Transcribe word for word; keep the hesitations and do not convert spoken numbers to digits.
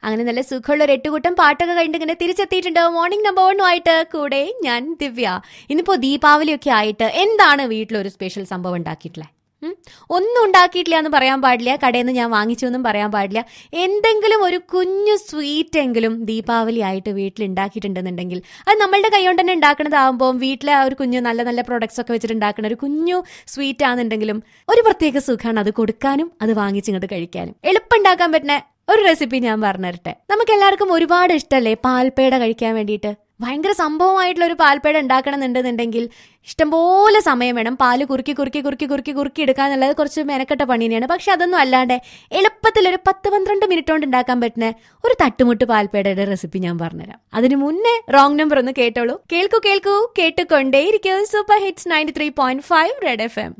അങ്ങനെ നല്ല സുഖമുള്ള ഒരു എട്ടുകൂട്ടം പാട്ടൊക്കെ കഴിഞ്ഞിട്ട് ഇങ്ങനെ തിരിച്ചെത്തിയിട്ടുണ്ട് മോർണിംഗ് നമ്പർ വണ്ണുമായിട്ട്. കൂടെ ഞാൻ ദിവ്യ. ഇന്നിപ്പോ ദീപാവലിയൊക്കെ ആയിട്ട് എന്താണ് വീട്ടിലൊരു സ്പെഷ്യൽ സംഭവം ഉണ്ടാക്കിയിട്ടില്ലേ? ഒന്നും ഉണ്ടാക്കിയിട്ടില്ല എന്ന് പറയാൻ പാടില്ല, കടയിൽ നിന്ന് ഞാൻ വാങ്ങിച്ചു എന്നും പറയാൻ പാടില്ല. എന്തെങ്കിലും ഒരു കുഞ്ഞു സ്വീറ്റ് എങ്കിലും ദീപാവലി ആയിട്ട് വീട്ടിൽ ഉണ്ടാക്കിയിട്ടുണ്ടെന്നുണ്ടെങ്കിൽ അത് നമ്മളുടെ കൈ കൊണ്ട് തന്നെ ഉണ്ടാക്കുന്നതാകുമ്പോൾ വീട്ടിലെ ആ ഒരു കുഞ്ഞു നല്ല നല്ല പ്രൊഡക്ട്സ് ഒക്കെ വെച്ചിട്ട് ഉണ്ടാക്കുന്ന ഒരു കുഞ്ഞു സ്വീറ്റ് ആണെന്നുണ്ടെങ്കിലും ഒരു പ്രത്യേക സുഖമാണ് അത് കൊടുക്കാനും അത് വാങ്ങിച്ചിങ്ങോട്ട് കഴിക്കാനും. എളുപ്പം ഉണ്ടാക്കാൻ പറ്റുന്ന ഒരു റെസിപ്പി ഞാൻ പറഞ്ഞു തരട്ടെ. നമുക്ക് എല്ലാവർക്കും ഒരുപാട് ഇഷ്ടമല്ലേ പാൽപ്പേട കഴിക്കാൻ വേണ്ടിയിട്ട്? ഭയങ്കര സംഭവമായിട്ടുള്ള ഒരു പാൽപ്പേട ഉണ്ടാക്കണം എന്നുണ്ടെന്നുണ്ടെങ്കിൽ ഇഷ്ടംപോലെ സമയം വേണം. പാല് കുറുക്കി കുറുക്കി കുറുക്കി കുറുക്കി കുറുക്കി എടുക്കുക എന്നുള്ളത് കുറച്ച് മെനക്കെട്ട പണി തന്നെയാണ്. പക്ഷെ അതൊന്നും അല്ലാണ്ട് എളുപ്പത്തിൽ ഒരു പത്ത് പന്ത്രണ്ട് മിനിറ്റ് കൊണ്ട് ഉണ്ടാക്കാൻ പറ്റുന്ന ഒരു തട്ടുമുട്ട് പാൽപ്പേടയുടെ റെസിപ്പി ഞാൻ പറഞ്ഞുതരാം. അതിന് മുന്നേ റോങ് നമ്പർ ഒന്ന് കേട്ടോളൂ. കേൾക്കൂ കേൾക്കൂ കേട്ടുകൊണ്ടേയിരിക്കും super hits ninety three point five Red F M.